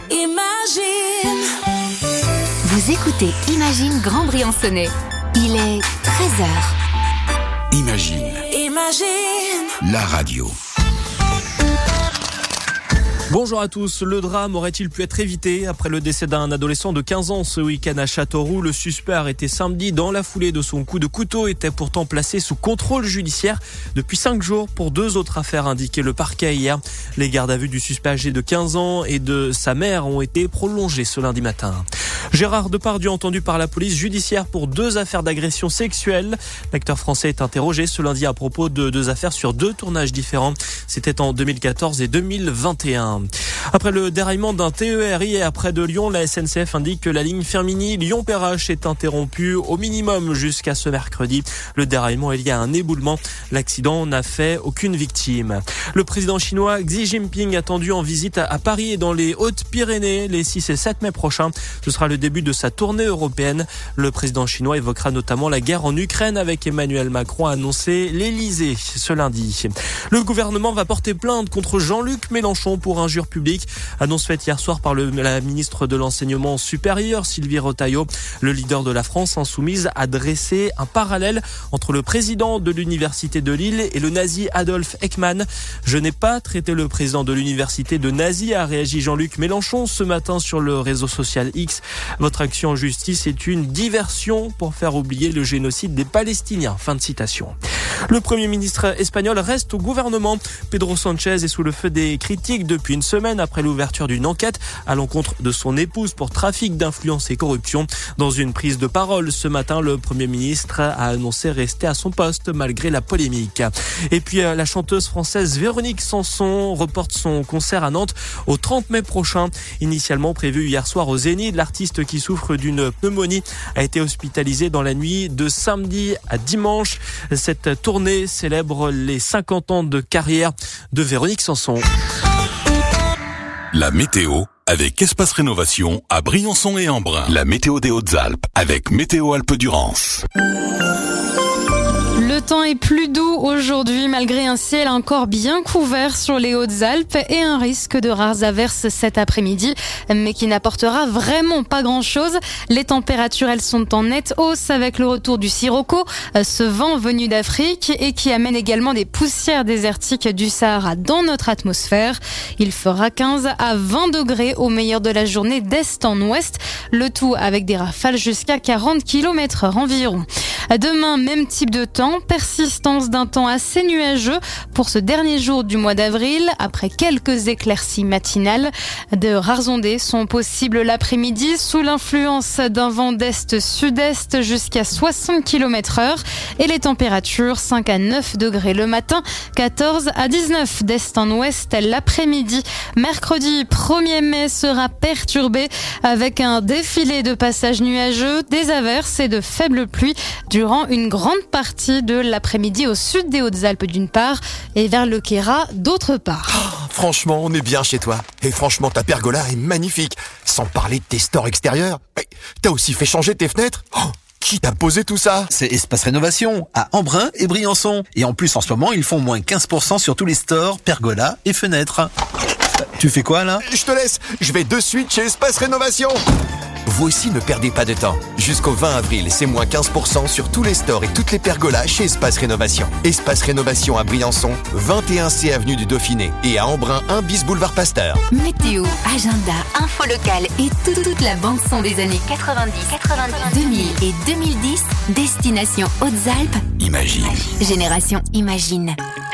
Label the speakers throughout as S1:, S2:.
S1: Imagine.
S2: Vous écoutez Imagine Grand Briançonnais. Il est 13h.
S3: Imagine. La radio.
S4: Bonjour à tous. Le drame aurait-il pu être évité après le décès d'un adolescent de 15 ans ce week-end à Châteauroux? Le suspect arrêté samedi dans la foulée de son coup de couteau était pourtant placé sous contrôle judiciaire depuis 5 jours pour 2 autres affaires indiquées le parquet hier. Les gardes à vue du suspect âgé de 15 ans et de sa mère ont été prolongées ce lundi matin. Gérard Depardieu entendu par la police judiciaire pour 2 affaires d'agression sexuelle. L'acteur français est interrogé ce lundi à propos de 2 affaires sur 2 tournages différents. C'était en 2014 et 2021. Après le déraillement d'un TER hier près de Lyon, la SNCF indique que la ligne Firminy-Lyon-Perrache est interrompue au minimum jusqu'à ce mercredi. Le déraillement est lié à un éboulement. L'accident n'a fait aucune victime. Le président chinois Xi Jinping attendu en visite à Paris et dans les Hautes-Pyrénées les 6 et 7 mai prochains. Ce sera le début de sa tournée européenne. Le président chinois évoquera notamment la guerre en Ukraine avec Emmanuel Macron, a annoncé l'Élysée ce lundi. Le gouvernement va porter plainte contre Jean-Luc Mélenchon pour injure publique. Annonce faite hier soir par la ministre de l'Enseignement supérieur, Sylvie Retailleau. Le leader de la France insoumise a dressé un parallèle entre le président de l'université de Lille et le nazi Adolf Eichmann. Je n'ai pas traité le président de l'université de nazi, a réagi Jean-Luc Mélenchon ce matin sur le réseau social X. Votre action en justice est une diversion pour faire oublier le génocide des Palestiniens. Fin de citation. Le Premier ministre espagnol reste au gouvernement. Pedro Sánchez est sous le feu des critiques depuis une semaine après l'ouverture d'une enquête à l'encontre de son épouse pour trafic d'influence et corruption. Dans une prise de parole ce matin, le Premier ministre a annoncé rester à son poste malgré la polémique. Et puis la chanteuse française Véronique Sanson reporte son concert à Nantes au 30 mai prochain. Initialement prévu hier soir au Zénith, l'artiste qui souffre d'une pneumonie a été hospitalisé dans la nuit de samedi à dimanche. Cette tournée célèbre les 50 ans de carrière de Véronique Sanson.
S3: La météo avec Espace Rénovation à Briançon et Embrun. La météo des Hautes-Alpes avec Météo Alpes-Durance.
S5: Le temps est plus doux aujourd'hui malgré un ciel encore bien couvert sur les Hautes-Alpes et un risque de rares averses cet après-midi, mais qui n'apportera vraiment pas grand-chose. Les températures, elles sont en nette hausse avec le retour du sirocco, ce vent venu d'Afrique et qui amène également des poussières désertiques du Sahara dans notre atmosphère. Il fera 15 à 20 degrés au meilleur de la journée d'est en ouest, le tout avec des rafales jusqu'à 40 km/h environ. Demain, même type de temps, persistance d'un temps assez nuageux pour ce dernier jour du mois d'avril. Après quelques éclaircies matinales, de rares ondées sont possibles l'après-midi sous l'influence d'un vent d'est-sud-est jusqu'à 60 km/h et les températures 5 à 9 degrés le matin, 14 à 19 d'est en ouest l'après-midi. Mercredi 1er mai sera perturbé avec un défilé de passages nuageux, des averses et de faibles pluies durant une grande partie de l'après-midi au sud des Hautes-Alpes d'une part et vers le Queyras d'autre part.
S6: Oh, franchement, on est bien chez toi. Et franchement, ta pergola est magnifique. Sans parler de tes stores extérieurs. Mais t'as aussi fait changer tes fenêtres ? Qui t'a posé tout ça ?
S7: C'est Espace Rénovation à Embrun et Briançon. Et en plus, en ce moment, ils font moins 15% sur tous les stores, pergolas et fenêtres. Tu fais quoi là ?
S6: Je te laisse. Je vais de suite chez Espace Rénovation. Vous aussi ne perdez pas de temps. Jusqu'au 20 avril, c'est moins 15% sur tous les stores et toutes les pergolas chez Espace Rénovation. Espace Rénovation à Briançon, 21C avenue du Dauphiné et à Embrun, 1 bis boulevard Pasteur.
S2: Météo, agenda, info locale et toute la bande-son des années 90, 2000 et 2010. Destination Hautes-Alpes.
S3: Imagine.
S2: Génération Imagine.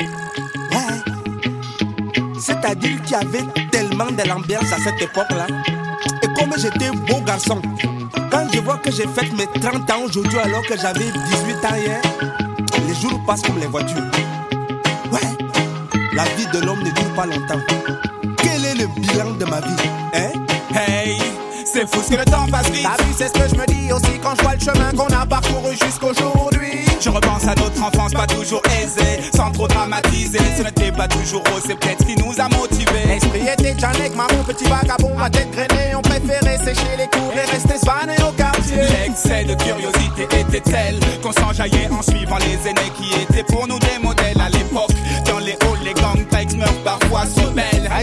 S8: C'est-à-dire qu'il y avait tellement de l'ambiance à cette époque-là. Et comme j'étais beau garçon, quand je vois que j'ai fait mes 30 ans aujourd'hui alors que j'avais 18 ans hier, les jours passent comme les voitures. Ouais, la vie de l'homme ne dure pas longtemps. Quel est le bilan de ma vie, hein?
S9: Hey, c'est fou ce que le temps passe vite.
S8: T'as vu, c'est ce que je me dis aussi quand je vois le chemin qu'on a parcouru jusqu'aujourd'hui.
S9: Je repense à notre enfance pas toujours aisée, sans trop dramatiser. Ce n'était pas toujours rose, c'est peut-être ce qui nous a motivés.
S8: L'esprit était Janek, maman, petit vagabond, ma tête grainée. On préférait sécher les cours et rester svané au quartier.
S9: L'excès de curiosité était tel qu'on s'enjaillait en suivant les aînés qui étaient pour nous des modèles à l'époque. Dans les halls, les gangplanks meurent parfois sous belle.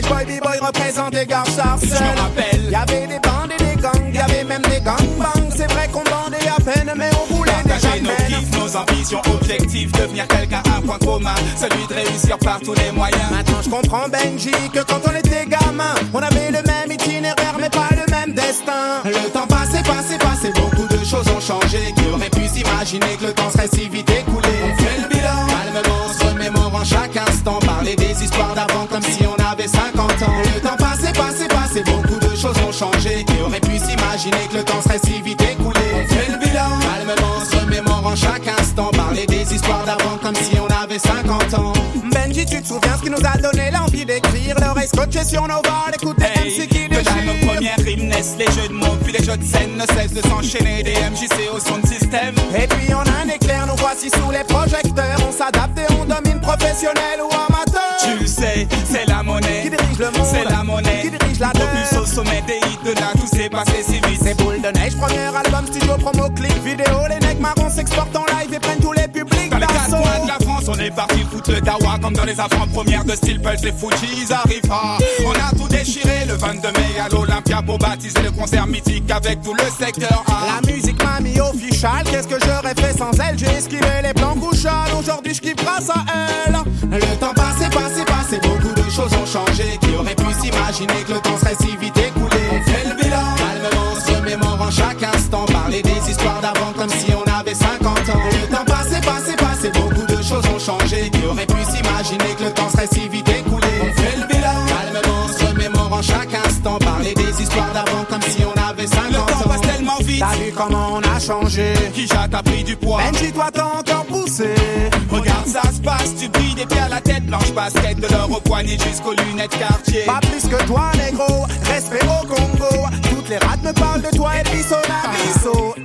S8: Bad boy, b-boy représente des gars sarcelles.
S9: Je me rappelle.
S8: Y'avait des bandes et des gangs, y'avait même des gangbangs. C'est vrai qu'on bandait à peine, mais on voulait
S9: partager
S8: déjà
S9: nos kiffs, nos ambitions, objectifs, devenir quelqu'un, un point commun, celui de réussir par tous les moyens.
S8: Maintenant je comprends Benji que quand on était gamin, on avait le même itinéraire mais pas le même destin. Le temps passé, beaucoup de choses ont changé. Qui aurait pu s'imaginer que le temps serait si vite écoulé? On fait le bilan, calmement, se remémorant chaque instant, parler des histoires d'avant comme si on avait 50 ans. Le temps passé, beaucoup de choses ont changé. Qui aurait pu s'imaginer que le temps serait si vite écoulé? On fait le bilan, calmement, se remémorant chaque instant, parler des histoires d'avant comme si on avait 50 ans. Benji, tu te souviens ce qui nous a donné l'envie d'écrire? L'oreille scotchée sur nos voiles, écouter MC qui
S9: de là
S8: déchire.
S9: nos premières rimes naissent, les jeux de mots, puis les jeux de scène ne cessent de s'enchaîner. Des MJC au son de système.
S8: Et puis on a un éclair, nous voici sous les projecteurs. On s'adapte et on domine, professionnel ou amateur.
S9: Tu le sais, c'est la monnaie
S8: qui dirige le monde,
S9: c'est la monnaie
S8: qui dirige la terre.
S9: Plus au sommet des hits, de là tout s'est passé si vite.
S8: C'est Boule de Neige, premier album, studio, promo, clip, vidéo. Les necks marrons s'exportent en live et prennent tous les publics
S9: dans les quatre
S8: d'assaut.
S9: coins de la France, on est parti foutre le dawa. Comme dans les avant-premières de Steel Pulse, les Fujis arrivent pas. On a tout déchiré le 22 mai à l'Olympia pour baptiser le concert mythique avec tout le secteur A.
S8: La musique m'a mis official, qu'est-ce que j'aurais fait sans elle? J'ai esquivé les plans couchales, aujourd'hui je kiffe grâce à elle. Le temps passé, beaucoup de choses ont changé. Qui aurait pu s'imaginer que le temps serait si vite écoulé? On fait le bilan, calmement, se remémorant chaque instant, parler des histoires d'avant comme si on avait 50 ans. Le temps passé, beaucoup de choses ont changé. Qui aurait pu s'imaginer que le temps serait si vite écoulé? On fait le bilan, calmement, se remémorant chaque instant, parler des histoires d'avant comme si on avait 50 ans.
S9: Le temps passe tellement vite.
S8: T'as vu comment on a changé?
S9: Kisha t'a pris du poids.
S8: Benji, toi t'as encore poussé.
S9: Regarde ça se passe, tu brilles des pieds à la tête, blanche basket de l'or au poignet jusqu'aux lunettes quartier.
S8: Pas plus que toi négro, respect au Congo. Toutes les rats me parlent de toi et bisso na bisso.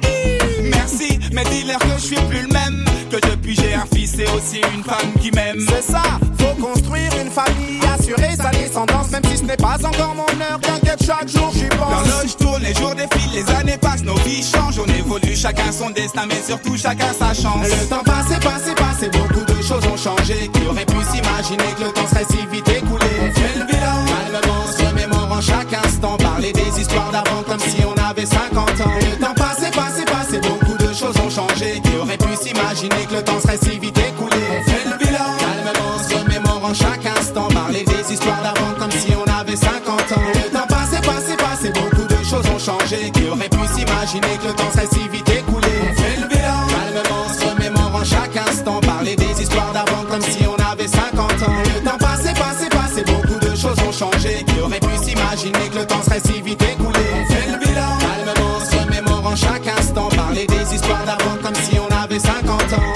S9: Merci, mais dis-leur que je suis plus le même. Que depuis j'ai un fils et aussi une femme qui m'aime.
S8: C'est ça, faut construire une famille, assurer sa descendance. Même si ce n'est pas encore mon heure, t'inquiète, chaque jour j'y pense.
S9: L'horloge tourne, les jours défilent, les années passent, nos vies changent. On évolue, chacun son destin, mais surtout chacun sa chance.
S8: Le temps passé, beaucoup de choses ont changé. Qui aurait pu s'imaginer que le temps serait si vite écoulé?
S9: On fait le bilan,
S8: calmement, se remémorant chaque instant, parler des histoires d'avant comme si on avait 50 ans. Le temps passé, beaucoup de choses ont changé. Qui aurait pu s'imaginer que le temps serait si vite écoulé?
S9: On fait le bilan,
S8: calmement, se remémorant chaque instant, parler des histoires d'avant comme si on avait 50 ans. Le temps passé, beaucoup de choses ont changé. Qui aurait pu s'imaginer que le temps serait si vite écoulé?
S9: On fait le bilan,
S8: calmement, se remémorant chaque instant, parler des histoires d'avant comme si on avait 50 ans. Le temps passé, beaucoup de choses ont changé. Qui aurait pu s'imaginer que le temps serait si vite écoulé?
S9: On fait le bilan,
S8: calmement, se remémorant chaque instant, parler des histoires d'avant comme si on avait 50 ans.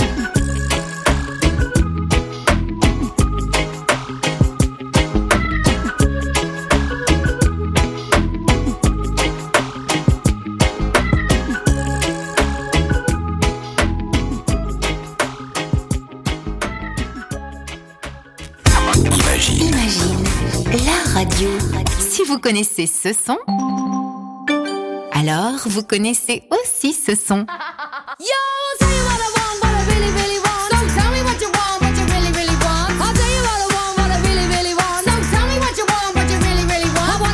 S2: Imagine la radio. Si vous connaissez ce son, alors vous connaissez aussi ce son.
S1: Yo, I'll tell you what I want, what I really, really want. So tell me what you want, what you really, really want. I'll tell you what I want, what I really, really want. So tell me what you want, what you really, really want. I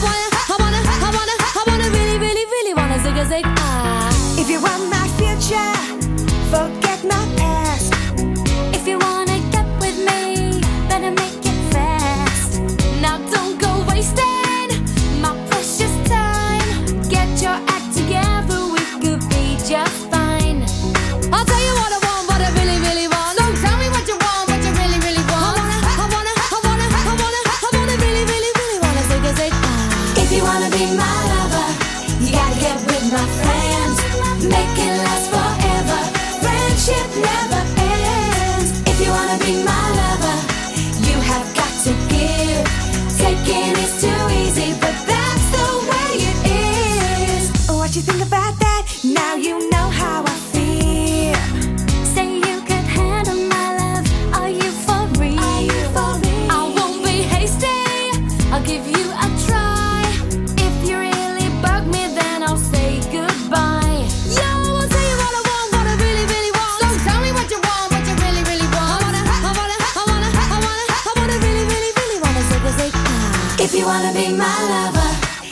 S1: wanna really, really, really wanna zig a zig ah.
S10: If you want my future, forget my past.
S1: If you wanna get with me, better make it fast. Now don't go wasting my precious time. Get your act together, we could be just fine. I'll tell you what I want, what I really, really want. So tell me what you want, what you really, really want. I wanna really, really, really wanna zig a zig ah.
S10: If you wanna be my lover, you gotta get with my friends. Make it last forever. Friendship never ends. If you wanna be my lover, you have got to give. Taking is too easy, but that's the way it is. What you think about that? Now you know how I feel.
S1: Say you could handle my love. Are you for real?
S10: Are you for real?
S1: I won't be hasty. I'll give you a try. If you really bug me, then I'll say goodbye. Yo, I'll tell you what I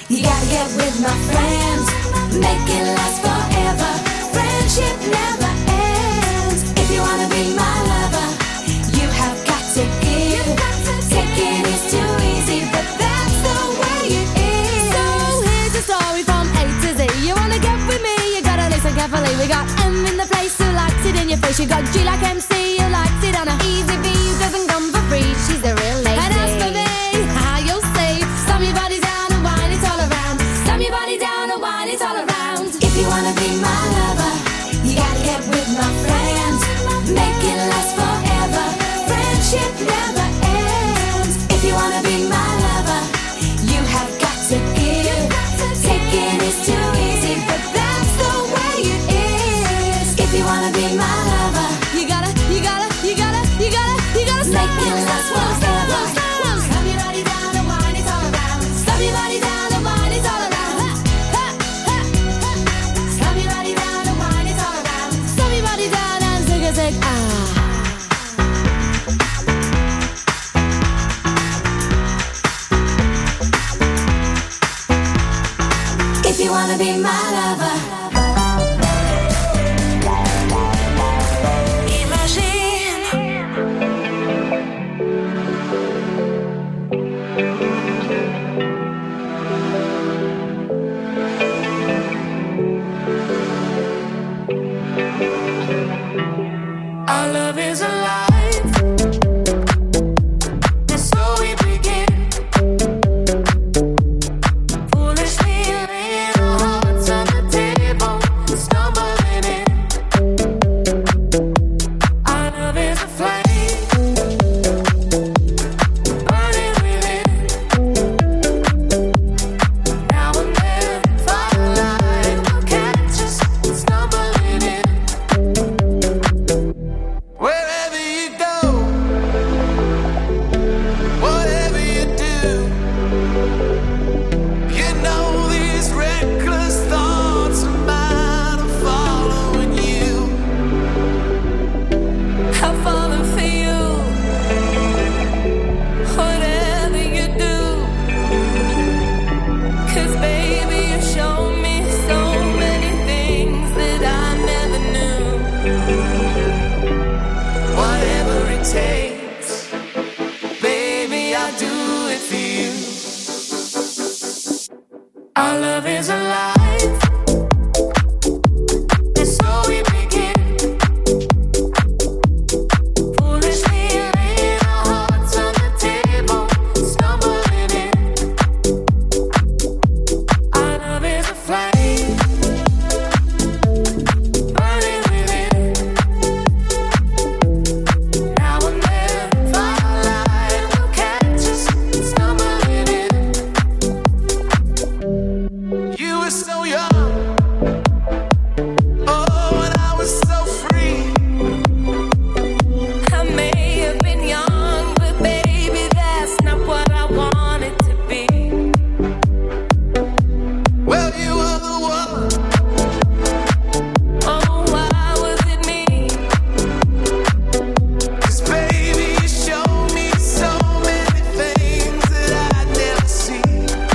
S10: You gotta get with my friends, make it last forever. Friendship never ends. If you wanna be my lover, you have got to give. Taking is too easy, but that's the way it is. So here's a story from A to Z. You wanna get with me, you gotta listen carefully. We got M in the place who likes it in your face. You got G like MC, who likes it on a easy B, who doesn't come for free. She's a real lady. And as for me, how you'll say, slam your body down and wine it all around. Slam your body down and wine it all around. If you wanna be my lover, you gotta get with my friends, make it last forever. Friendship never ends. If you wanna be my lover, you have got to give. Taking is too easy, but that's the way it is. If you wanna be my lover, you gotta make it last forever. Slam your body down and wine it all around. Slam your body down and wine it all around. Slam your body down and wine it all around. Slam your body down and zig ah. If you wanna be my lover,
S1: Our love is alive, and so we begin. Foolishly laying our hearts on the table, stumbling in. Our love is a flame, burning within. Now and then, firelight will catch us stumbling in. Wherever you go, whatever you do, you know these reckless thoughts of mine are following you. I've fallen for you, whatever you do. 'Cause baby, you show me so many things that I never knew. Whatever it takes, baby, I'll do it for you. Our love is alive, and so we begin. Foolishly laying our hearts on the table, stumbling in. Our love is a flame, burning within. Now and then, firelight will catch us stumbling in. You were so young, oh, and I was so free. I may have been young, but baby, that's not what I wanted to be. Well, you were the one. Oh, why was it me? 'Cause baby, you showed me so many things that I'd never see.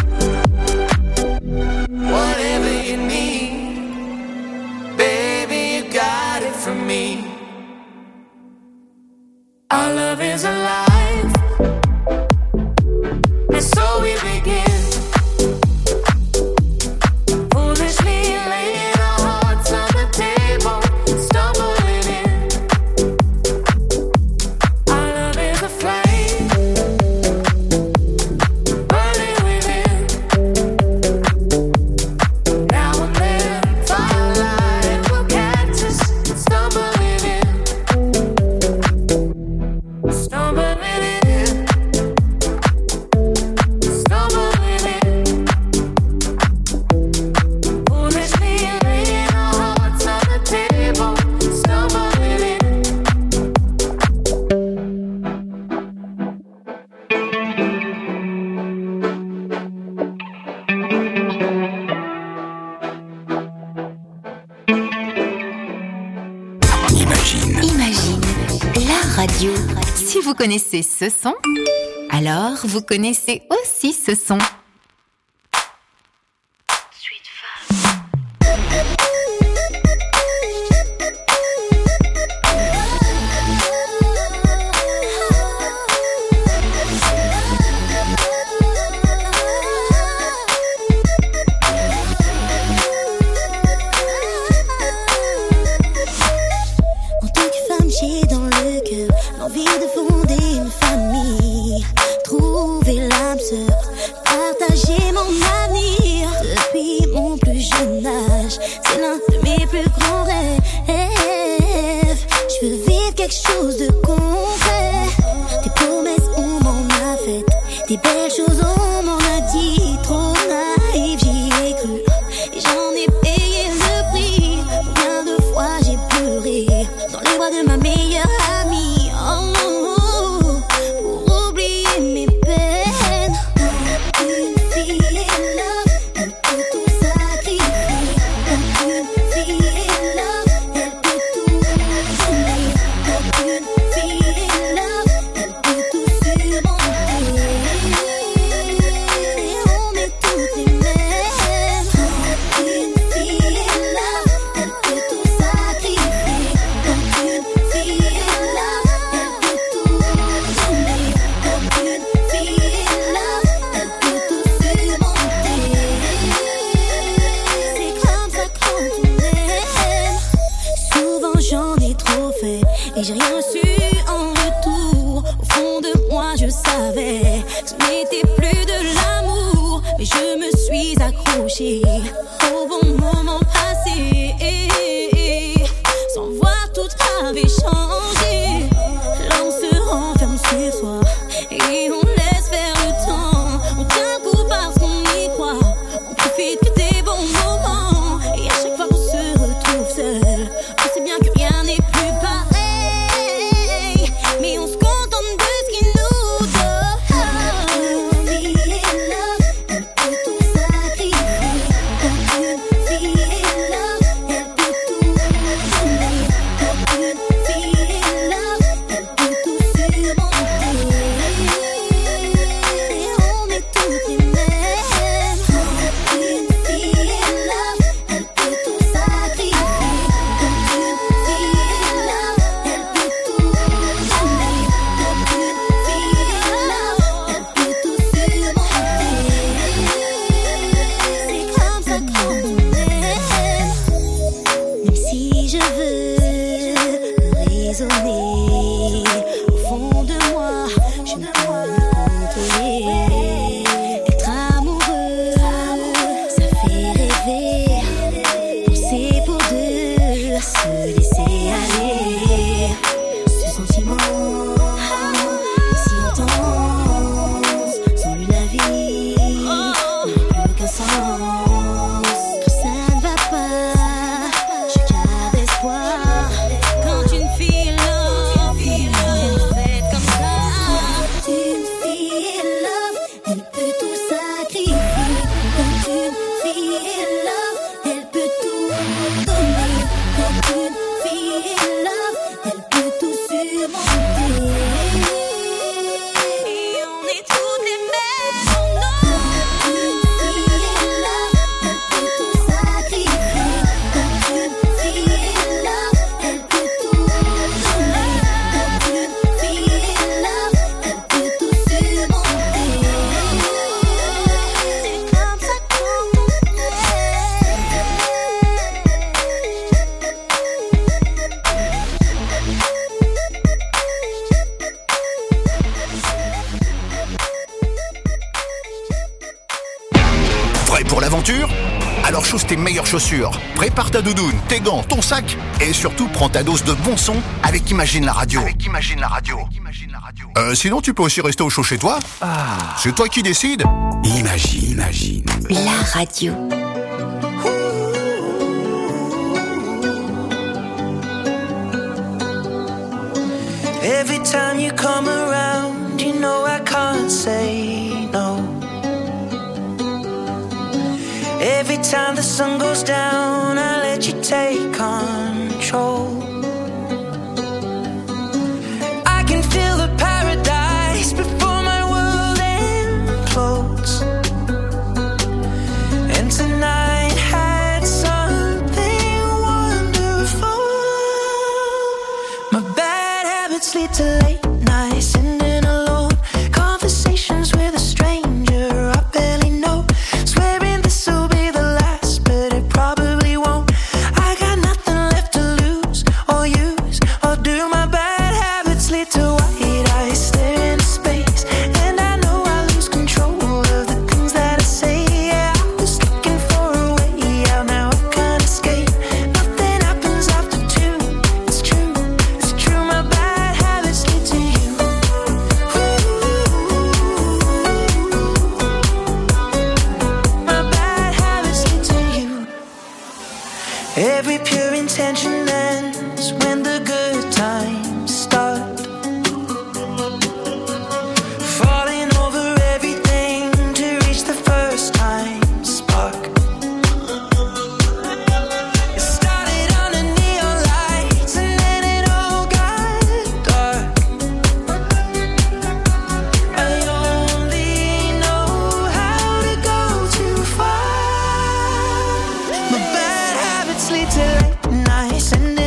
S1: Whatever you need, baby, you got it from me. Our love is alive, and so we begin. Foolishly laying our hearts on the table, stumbling in. Our love is a flame, burning within. Now and then, firelight will catch us stumbling in. Stumbling in. Stumbling in. Foolishly laying our hearts on the table, stumbling in.
S2: Imagine, la radio. Si vous connaissez ce son, alors vous connaissez aussi ce son.
S10: et j'ai rien reçu en retour. Au fond de moi je savais que ce n'était plus de l'amour, mais je me suis accrochée au bon moment passé, sans voir tout avait changé. L'homme se renferme sur soi et on laisse faire le temps. On tient le coup parce qu'on y croit, on profite que des bons moments. Et à chaque fois qu'on se retrouve seul, on sait bien que rien n'est plus pareil, mais on se contente de ce qu'il nous donne. Aucune fille est love, elle peut tout sacrifier. Aucune fille est love, elle peut tout donner. Aucune fille est love, elle peut tout surmonter. On est toutes les mêmes. Aucune fille est love, elle peut tout sacrifier. Aucune fille est love, elle peut tout donner. Aucune fille est love, elle peut tout surmonter. C'est comme ça qu'on aime. Même si je veux raisonner, au fond de moi, je ne peux me contrôler. Être amoureux, ça fait rêver. Penser pour deux, se laisser aller. Ce sentiment si intense, sans lui la vie n'a plus aucun sens. Quand ça ne va pas, je garde espoir. Quand une fille love, elle est faite comme ça. Une fille est love, elle peut tout sacrifier. Quand une fille est love, elle peut tout donner. Quand une fille est love, elle peut tout surmonter. Et on est toutes les mêmes. Une fille est love, elle peut tout sacrifier. Quand une fille est love, elle peut tout donner. Quand une fille est love, elle peut tout surmonter. C'est comme ça qu'on
S11: Prêt pour l'aventure? Alors chausse tes meilleures chaussures, prépare ta doudoune, tes gants, ton sac et surtout prends ta dose de bon son avec Imagine la radio. Sinon tu peux aussi rester au chaud chez toi. C'est toi qui décides. Imagine.
S2: La radio.
S12: Every time you come around, you know I can't say no. Every time the sun goes down, I let you take control. I can feel the paradise before my world implodes. And tonight had something wonderful. My bad habits lead to late nights, ending alone. Conversations with a stranger I barely know. Swearing this'll be the last, but it probably won't. I got nothing left to lose or use or do. My bad habits lead to white eyes staring into space, and I know I lose control of the things that I say. Yeah, I was looking for a way out, now I can't escape. Nothing happens after two. It's true. My bad habits lead to you. My bad habits lead to you. Every pure intention ends when the good times start. Falling over everything to reach the first time spark. It started under neon lights and then it all got dark. I only know how to go too far. My bad habits lead to late nights and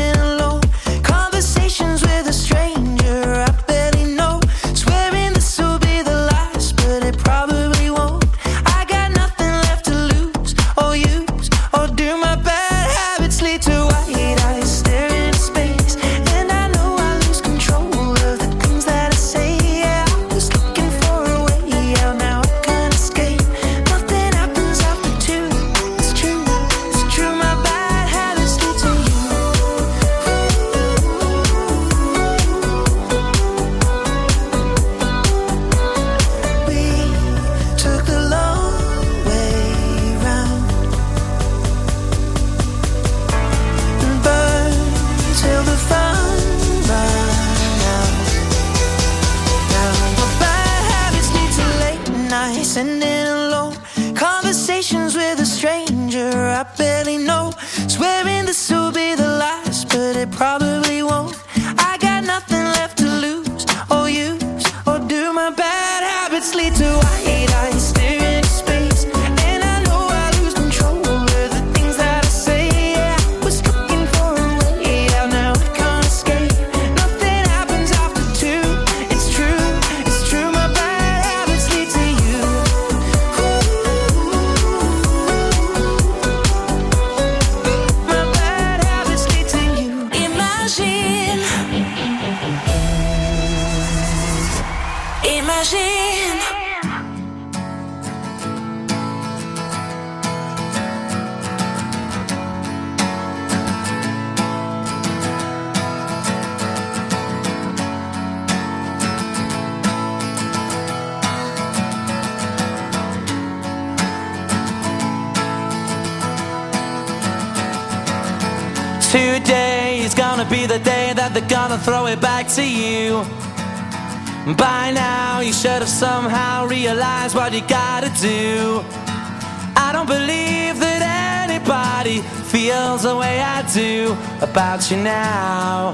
S12: Today is gonna be the day that they're gonna throw it back to you. By now you should have somehow realized what you gotta do. I don't believe that anybody feels the way I do about you now.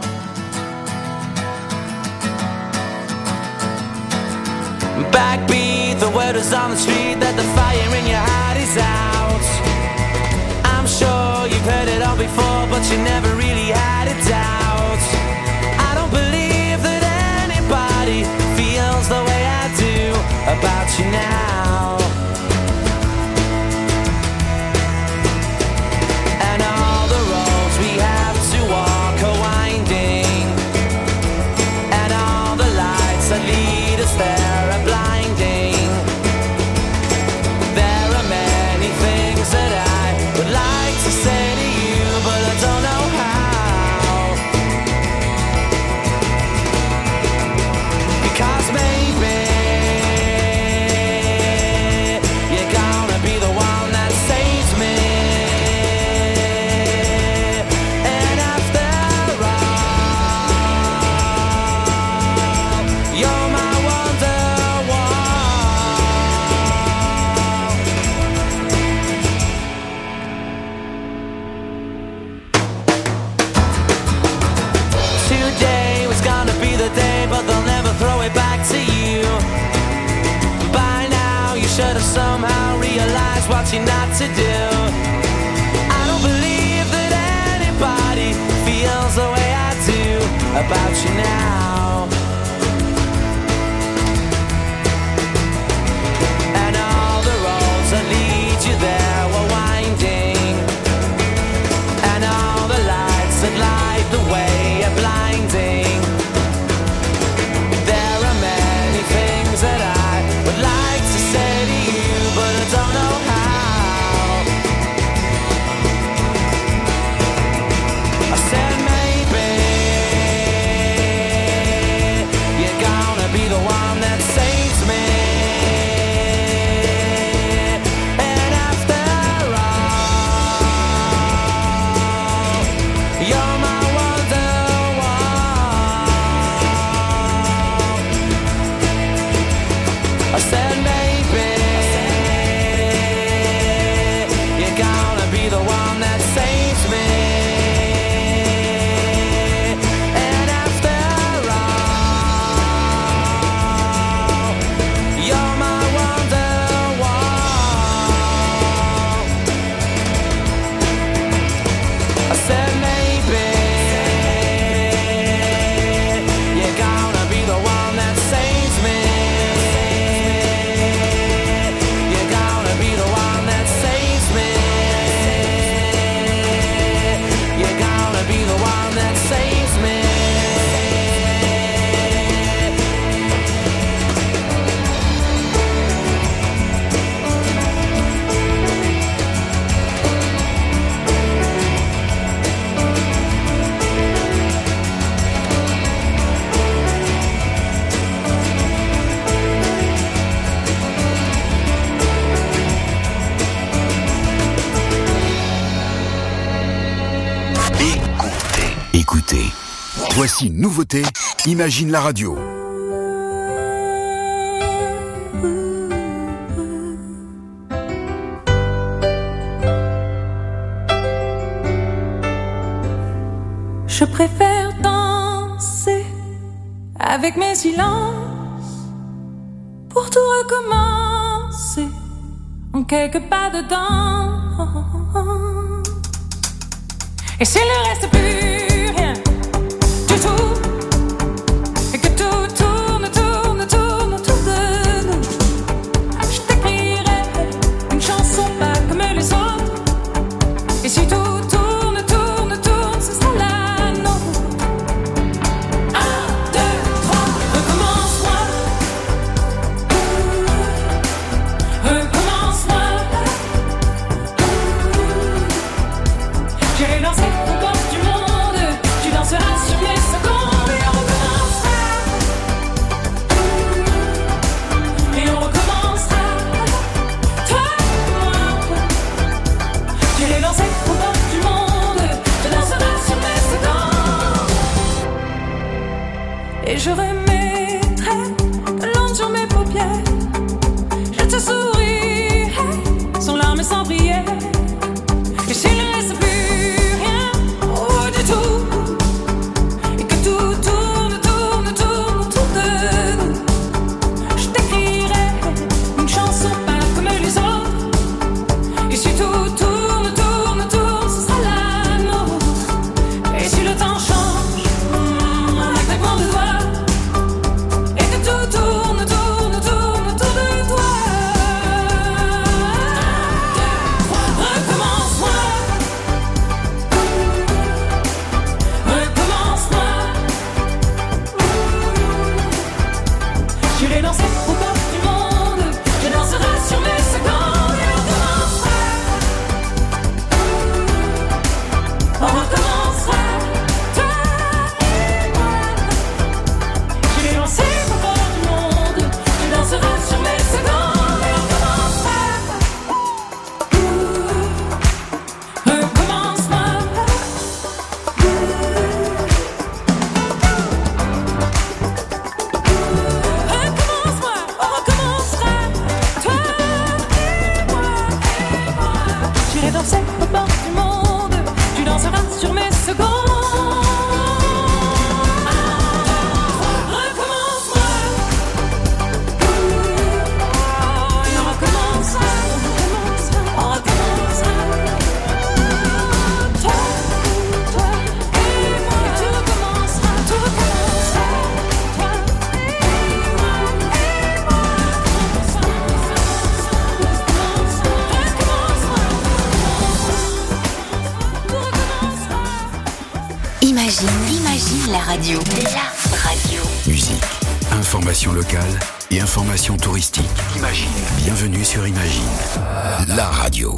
S12: Backbeat, the word is on the street that the fire in your heart is out. I'm sure you've heard it all before, but you never really had a doubt. I don't believe that anybody feels the way I do about you now. And all the roads we have to walk are winding, and all the lights that lead us there are blinding. There are many things that I would like to say to you, but I don't know how. Because maybe you're gonna be the one that saves me. And after all, you're my Wonderwall. Today was gonna be the day, but they'll never throw it back to you. By now you should have somehow realized what you're not to do. I don't believe that anybody feels the way I do about you now. And all the roads that lead you there were winding, and all the lights that light the way are blinding. There are many things that I would like to say to you, but I don't know how. I said maybe you're gonna be the one that saves me. And after all, you're my Wonderwall. I said maybe you're gonna be the one that saves me. And after all, you're my Wonderwall. I said maybe you're gonna be the one that saves me. You're gonna be the one that saves me. You're gonna be the one that saves me.
S11: Écoutez. Voici une nouveauté. Imagine la radio.
S13: Je préfère danser avec mes silences pour tout recommencer en quelques pas de danse. Et s'il ne reste plus rien du tout, et que tout tourne, tourne, tourne autour de nous, je t'écrirai une chanson pas comme les autres. Et si tout tourne, tourne, tourne, ce sera la nôtre. 1, 2, 3, recommence-moi. Recommence-moi. J'irai danser aux portes du monde. sans prière. Et s'il ne reste plus rien, oh, du tout. Et que tout tourne, tourne, tourne autour de nous. Je t'écrirai une chanson pas comme les autres. Et si tout tourne, tourne, tourne, ce sera la nôtre. Et si le temps change, un claquement de doigts. Et que tout tourne, tourne, tourne autour de toi. Recommence-moi. Recommence-moi. Je l'ai lancé au bord du monde. Je danserai sur mes secondes. Et on recommencera. Toi et moi. Je l'ai lancé au bord du monde. Je danserai sur mes secondes. Et on recommencera. Recommence-moi. Recommence-moi, on recommencera. Toi et moi. J'irai danser au bord du monde. Tu danseras sur mes secondes. Recommence-moi. Et on recommencera. On recommencera. Toi et moi. Et tu recommenceras. Tout recommencera. Toi et moi.
S2: Imagine la radio. La radio.
S14: Musique, information locale et information touristique. Imagine. Bienvenue sur Imagine, la radio.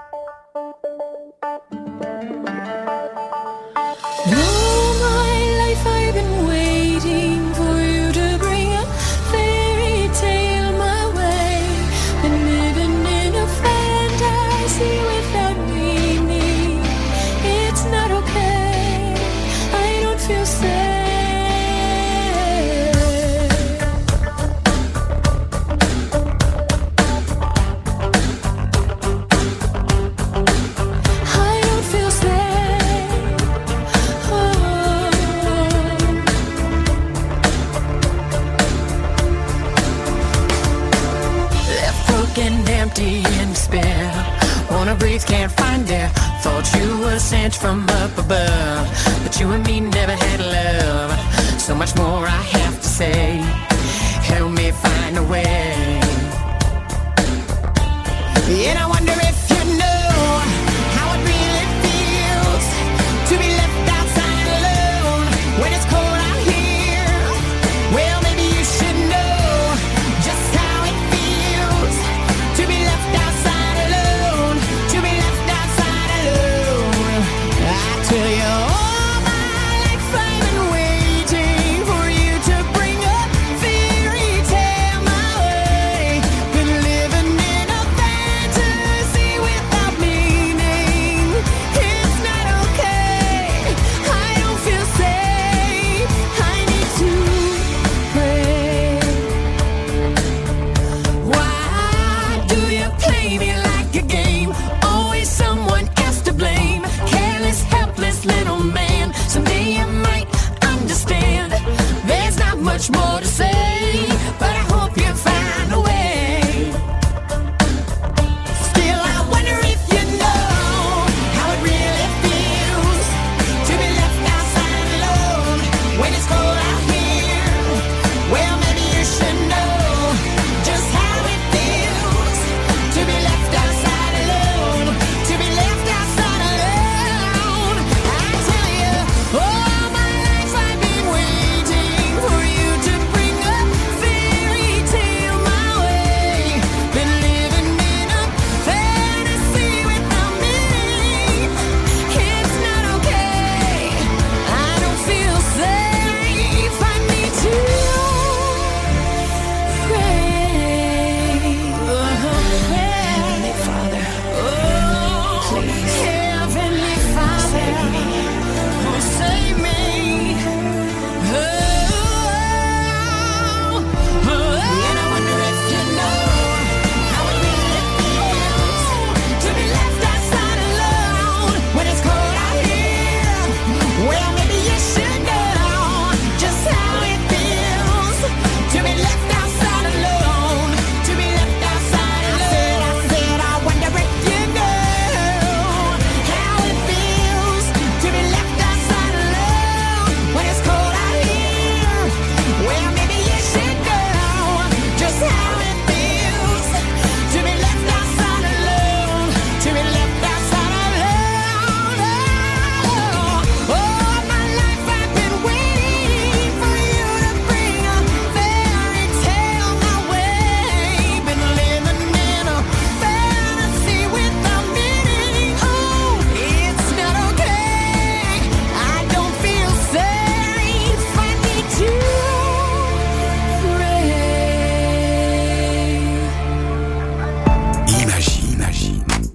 S13: All my life I've been waiting for you to bring a fairy tale my way. Been living in a fantasy without meaning. It's not okay. I don't feel safe. I don't feel safe.
S15: Left broken, empty, in despair. Wanna breathe, can't find air. Thought you were sent from up above, but you and me never had love. So much more I have to say. Help me find a way. And I wonder if you know how it really feels to be left outside alone when it's cold out here. Well, maybe you should know just how it feels to be left outside alone, to be left outside alone. I tell you, all my life I've been waiting for you to bring a fairy tale my way. Been living in a fantasy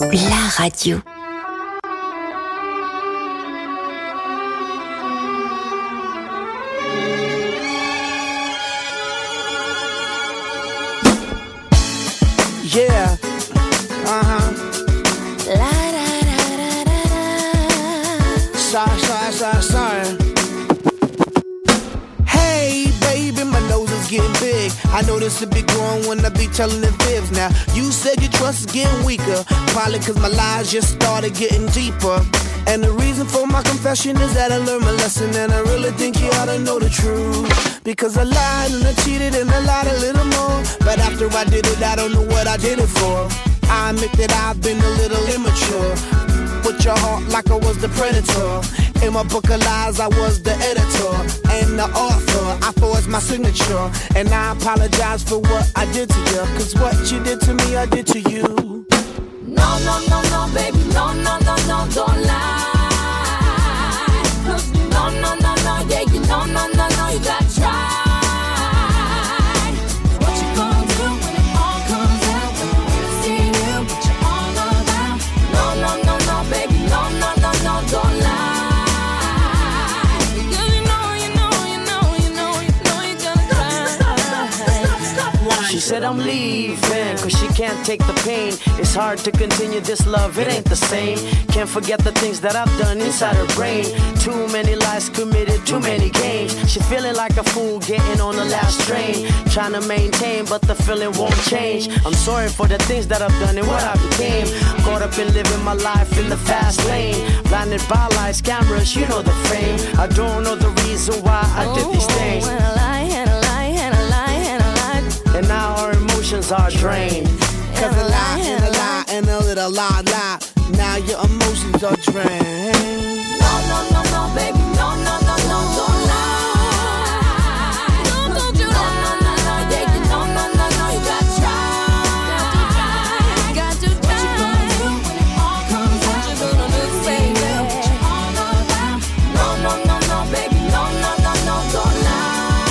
S2: la radio.
S8: Yeah. Sorry. Hey, baby, my nose is getting big. I know this will be growing when I be telling the fibs. Now, you said your trust is getting weaker. Probably cause my lies just started getting deeper. And the reason for my confession is that I learned my lesson. And I really think you ought to know the truth. Because I lied and I cheated and I lied a little more. But after I did it, I don't know what I did it for. I admit that I've been a little immature. With your heart like I was the predator. In my book of lies, I was the editor and the author. I forged my signature, and I apologize for what I did to you. Cause what you did to me, I did to you.
S1: No, baby, no, don't lie. No, yeah, you no, you gotta try. What you gonna do when it all comes out? When see you, what you all about? No, baby, no, don't lie.
S16: She said I'm leaving, cause she can't take the pain. It's hard to continue this love, it ain't the same. Can't forget the things that I've done inside her brain. Too many lies committed, too many games. She feeling like a fool getting on the last train. Trying to maintain, but the feeling won't change. I'm sorry for the things that I've done and what I became. Caught up in living my life in the fast lane. Blinded by lights, cameras, you know the fame. I don't know the reason why I did these things. And now our emotions are drained.
S8: Cause a lie and a lie and a little lie. Now your emotions are drained.
S1: No, baby, no, don't lie. Don't you lie. No, yeah, you no, you gotta try. Got to try. What you gonna do when it all comes out? What you gonna do, baby? What you all about? No, baby, no, don't lie.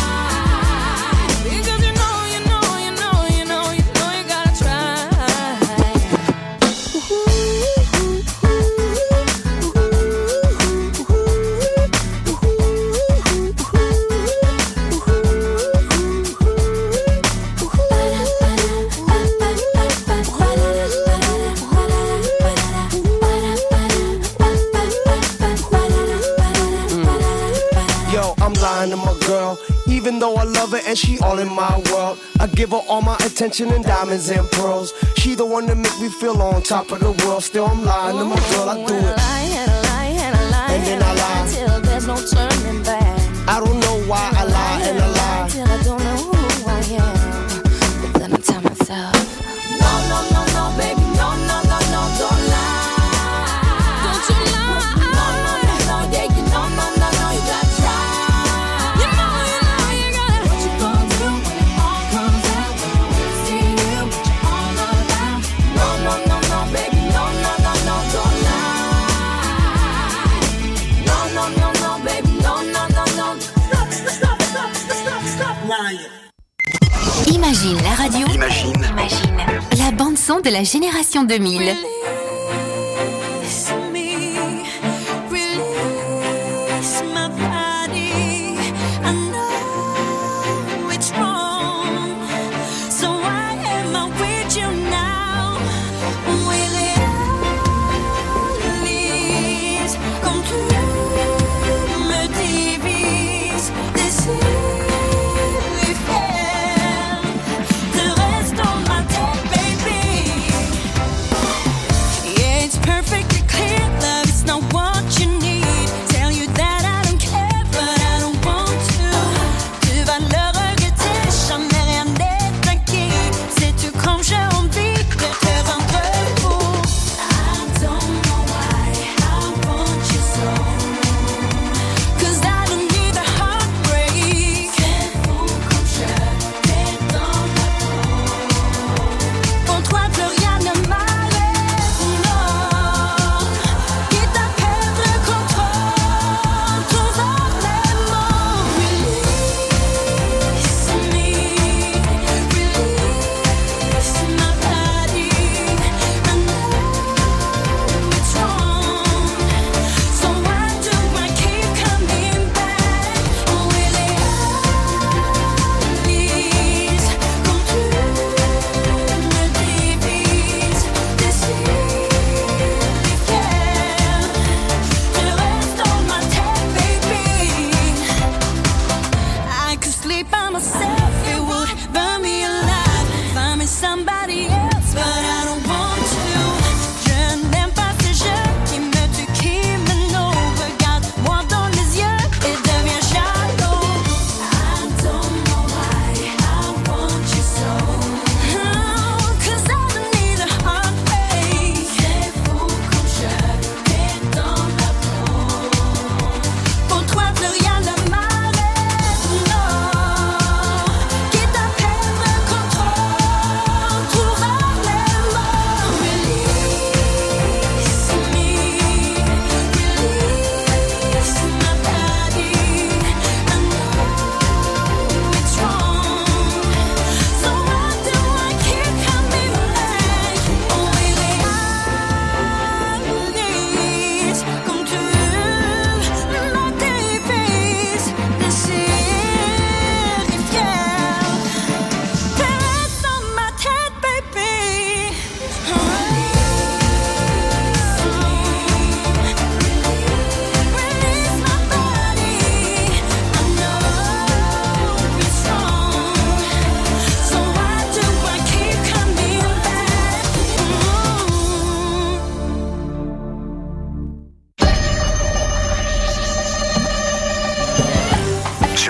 S8: To my girl, even though I love her and she all in my world. I give her all my attention and diamonds and pearls. She the one that make me feel on top of the world. Still I'm lying to my girl, I do it. And then I lie
S1: till there's no turning back.
S8: I don't know why I lie and I lie
S1: till I don't know who I am. But then I tell myself, no, baby, no, don't lie. Don't you lie. No, yeah, you no, you gotta try.
S2: Imagine la radio. Imagine. La bande-son de la génération 2000.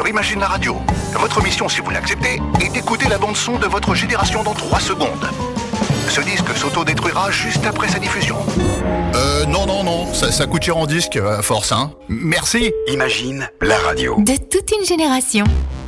S11: Imagine la radio. Votre mission, si vous l'acceptez, est d'écouter la bande-son de votre génération dans 3 secondes. Ce disque s'autodétruira juste après sa diffusion.
S17: Non, ça coûte cher en disque, à force, hein. Merci.
S14: Imagine la radio.
S2: De toute une génération.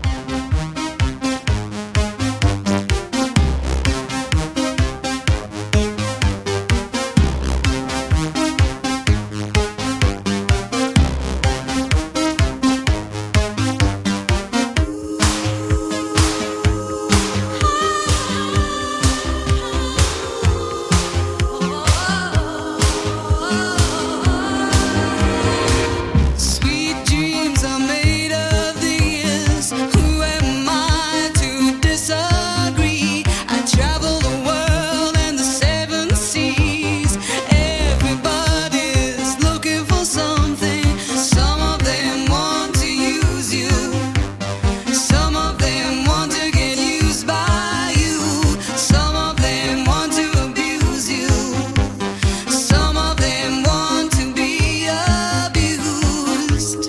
S12: Sweet dreams are made of this. Who am I to disagree? I travel the world and the 7 seas. Everybody's looking for something. Some of them want to use you. Some of them want to get used by you. Some of them want to abuse you. Some of them want to be abused.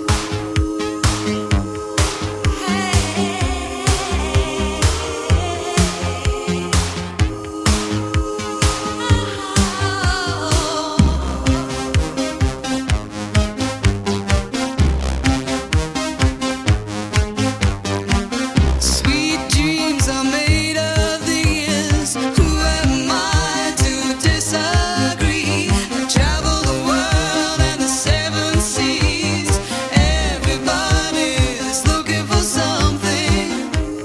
S12: Sweet dreams are made of this. Who am I to disagree? I travel the world and the 7 seas. Everybody's looking for something.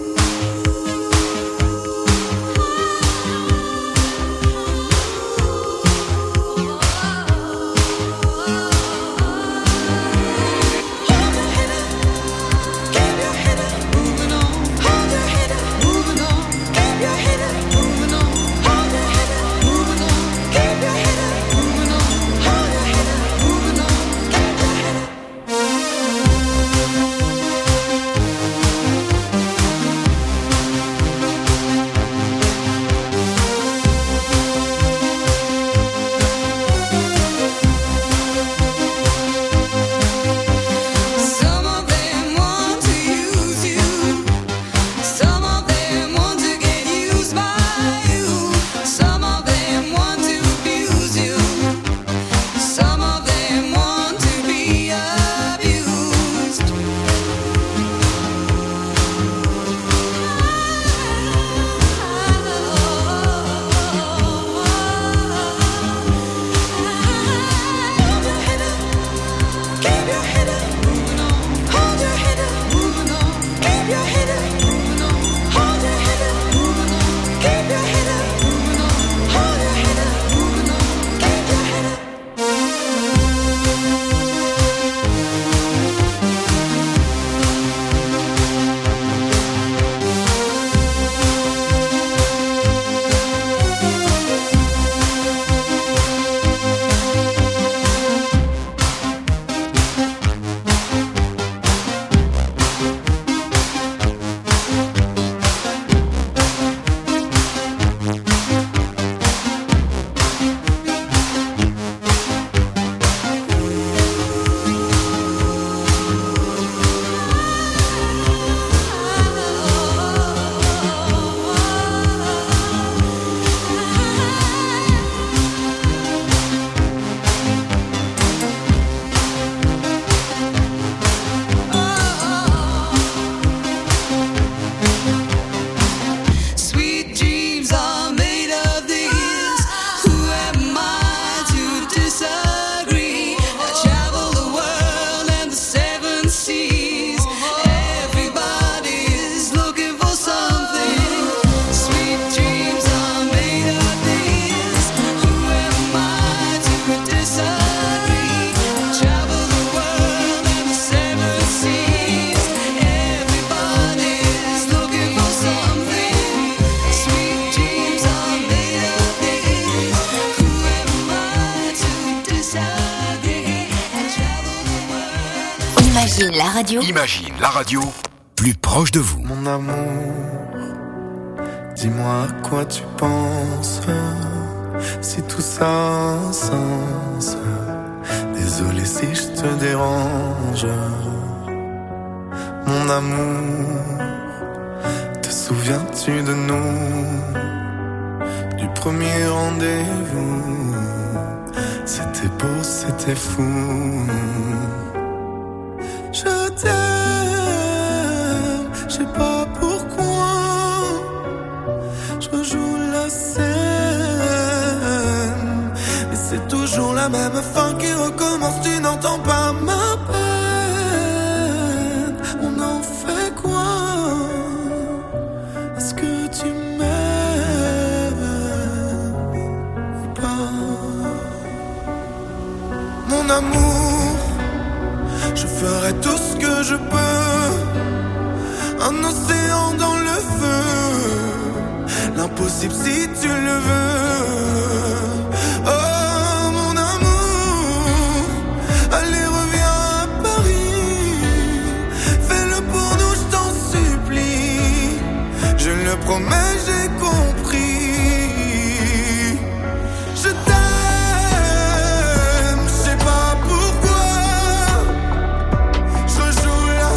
S12: Keep your head up, moving on. Hold your head up, moving on. Keep your head up, moving on. Hold your head up, moving on. Keep your head up, moving on. Hold your head up, moving on. Keep your head up. Some of them want to use you. Some of them want to get used by you. Some of them want to abuse you. Some of them want to be abused. Keep your head up, moving on. Hold your head up, moving on. Keep your head up, moving on. Hold your head up, moving on. Keep your head up, moving on. Hold your head up, moving on. Keep your head up. Sweet dreams are made of this. Who am I to disagree? I travel the world and the 7 seas. Everybody's looking for something. Sweet dreams are made of this. Who am I to disagree? I travel the world and the 7 seas. Everybody's looking for something. Sweet dreams are made of this. Who am I to disagree? I travel the world.
S2: Imagine la radio.
S14: Imagine la radio plus proche de vous.
S18: Mon amour, dis-moi à quoi tu penses. Si tout ça a un sens. Désolé si je te dérange. Mon amour, te souviens-tu de nous? Du premier rendez-vous, c'était beau, c'était fou. Je t'aime, je sais pas pourquoi. Je rejoue la scène, mais c'est toujours la même fin qui recommence. Tu n'entends pas ma peine. On en fait quoi? Est-ce que tu m'aimes ou pas? Mon amour, je ferai tout ce que je peux. Un océan dans le feu, l'impossible si tu le veux. Oh mon amour, allez reviens à Paris. Fais-le pour nous, je t'en supplie. Je le promets, j'ai compris. Je t'aime, je sais pas pourquoi. Je joue la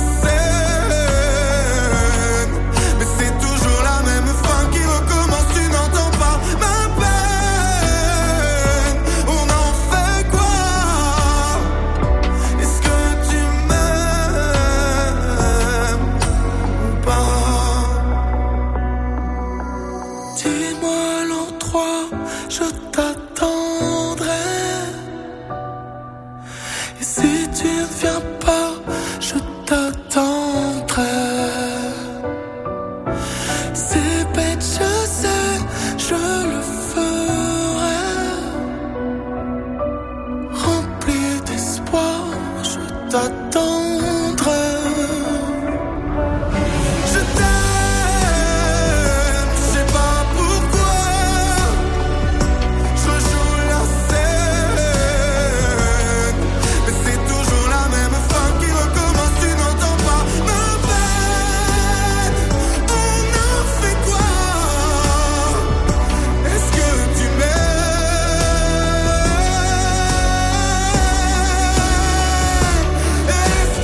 S18: scène, mais c'est toujours la même fin qui recommence. Tu n'entends pas ma peine. On en fait quoi? Est-ce que tu m'aimes ou pas? Dis-moi l'endroit, je t'attendrai. Et si tu ne viens pas, je t'attendrai. C'est bête, je sais, je le ferai. Rempli d'espoir, je t'attendrai. Je t'aime, je sais pas pourquoi. Je joue la scène, mais c'est toujours la même fin qui recommence. Tu n'entends pas ma peine. On en fait quoi? Est-ce que tu m'aimes? Est-ce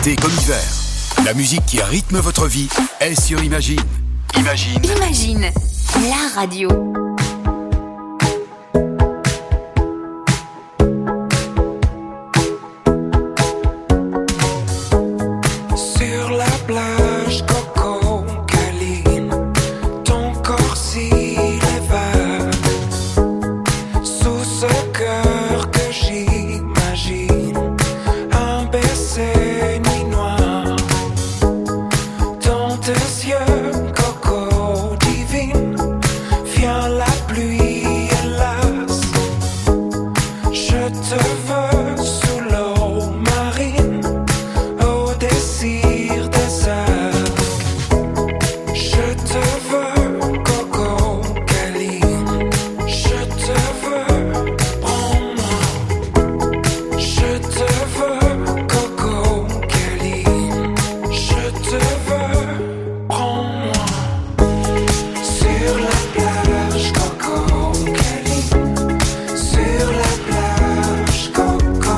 S14: été comme hiver. La musique qui rythme votre vie est sur Imagine. Imagine.
S2: Imagine, la radio.
S18: Sur la plage, Coco câline, ton corps s'élève sous ce cœur que j'imagine, un baiser nuit noire dans tes yeux, Coco divine, vient la pluie hélas, je te veux sous l'eau marine, au désir des heures. Je te veux, Coco câline. Je te veux, prends-moi. Je te veux, Coco câline. Je te veux, prends-moi. Sur la plage, Coco câline. Sur la plage, Coco.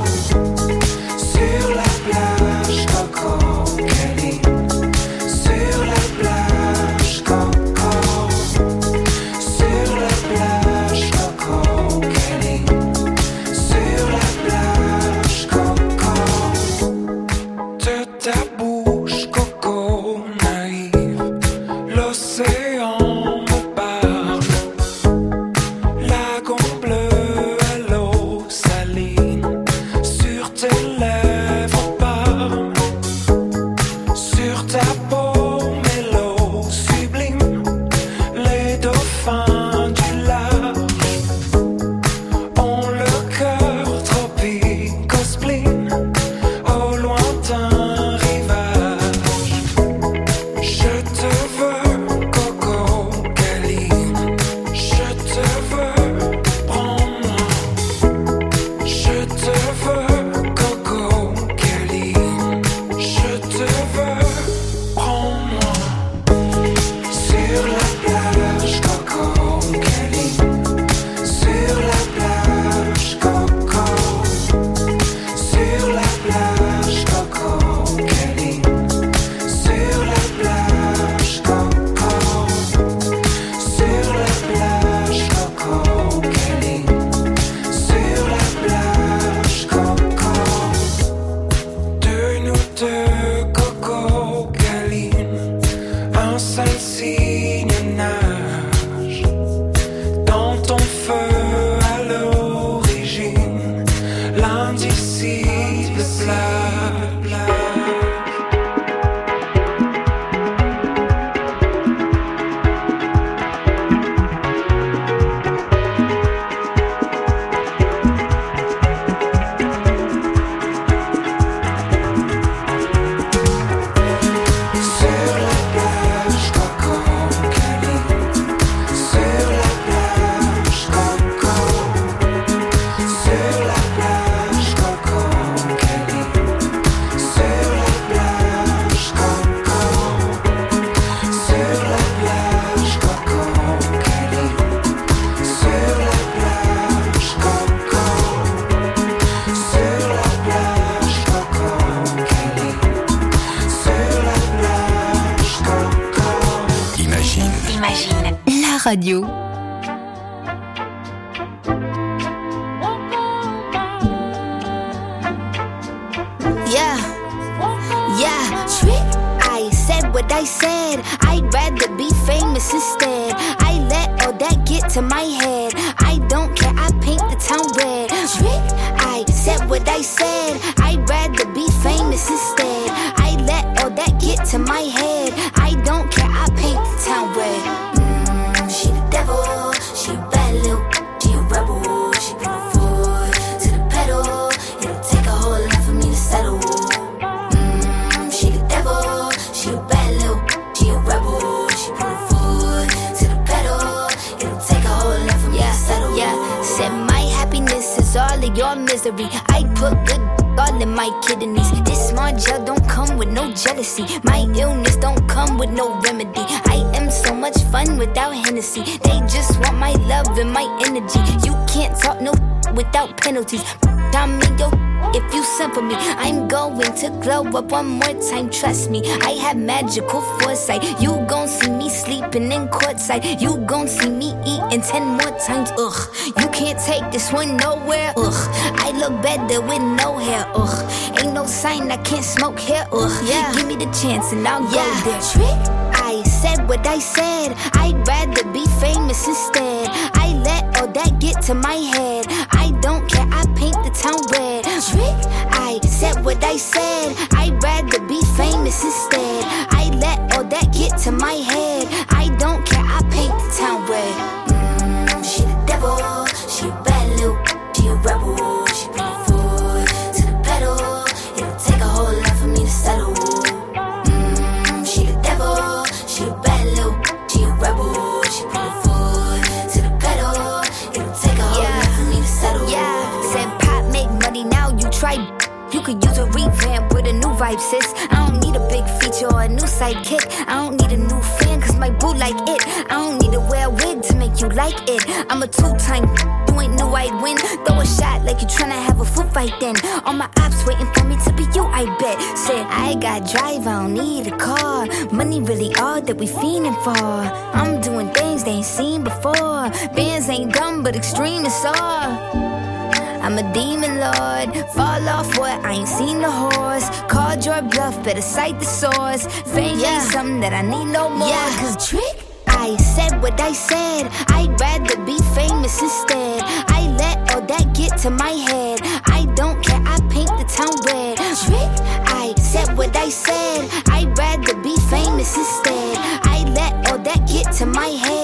S18: Sur la plage, Coco câline. Sur la plage, Coco. Sur la plage, Coco câline. Sur la plage, Coco. De ta bouche, Coco naïve, l'océan me parle. Lagon bleu à l'eau saline, sur tes lèvres parle. Sur ta peau, mélo sublime, les dauphins du large ont le cœur tropique au spleen, au lointain rivage. Je te veux, Coco câline. Je te veux, prends-moi. Je te veux, Coco câline. Je te veux, prends-moi. Sur la plage, Coco câline. Sur la plage, Coco. Sur la plage, Coco câline. Sur la plage, Coco. Sur la plage, Coco câline. Sur la plage, Coco. De nous deux, Coco câline, un seul signe nage dans ton feu à l'origine, l'indicible plage. Sur la plage, Coco câline. Sur la plage, Coco. Sur la plage, Coco câline. Sur la plage, Coco. Sur la plage, Coco câline. Sur la plage, Coco. Sur la plage, Coco câline. Sur la plage, Coco.
S14: Imagine.
S2: Imagine, la radio.
S19: Yeah, yeah, trick. I said what I said. I'd rather be famous instead. I let all that get to my head. I don't care, I paint the town red. Trick. I said what I said. I'd rather be famous instead. I let all that get to my head. I don't care, I paint the town red. She the devil, she a bad little, she a rebel, she put her foot to the pedal. It'll take a whole lot for me to settle. She the devil, she a bad little, she a rebel, she put her foot to the pedal. It'll take a whole lot for me to settle. Yeah, said my happiness is all of your misery. I put good all in my kidneys. This smart gel don't come with no jealousy. My illness don't come with no remedy. I am so much fun without Hennessy. They just want my love and my energy. You can't talk no without penalties. I'm in your if you send for me. I'm going to glow up one more time, trust me. I have magical foresight. You gon' see me sleeping in courtside. You gon' see me eating 10 more times, ugh. You can't take this one nowhere, ugh. I look better with no hair, ugh. Ain't no sign I can't smoke here, ugh. Yeah. Give me the chance and I'll go there. Trick, I said what I said. I'd rather be famous instead. I let all that get to my head. I don't care, I paint the town red. Trick, I said what I said. I'd rather be famous instead. I let all that get to my head. I don't care, I paint the town red. She the devil, she a bad little, she a rebel. She bring the foot to the pedal. It'll take a whole lot for me to settle. She the devil, she a bad little, she a rebel. She bring the foot to the pedal. It'll take a whole lot for me to settle. Yeah, said pop make money, now you try. You could use a revamp with a new vibe, sis. I don't need a big feature or a new sidekick. I don't need a new fan, cause my boo like it. I don't need to wear a wig to make you like it. I'm a two-time, you ain't knew I'd win. Throw a shot like you tryna have a foot fight then. All my ops waiting for me to be you, I bet. Said, I got drive, I don't need a car. Money really all that we fiending for. I'm doing things they ain't seen before. Bands ain't dumb, but extreme is all. I'm a demon lord, fall off what, I ain't seen the horse. Called your bluff, better cite the source. Fame ain't something that I need no more. Yeah, cause trick, I said what I said. I'd rather be famous instead. I let all that get to my head. I don't care, I paint the town red. Trick, I said what I said. I'd rather be famous instead. I let all that get to my head.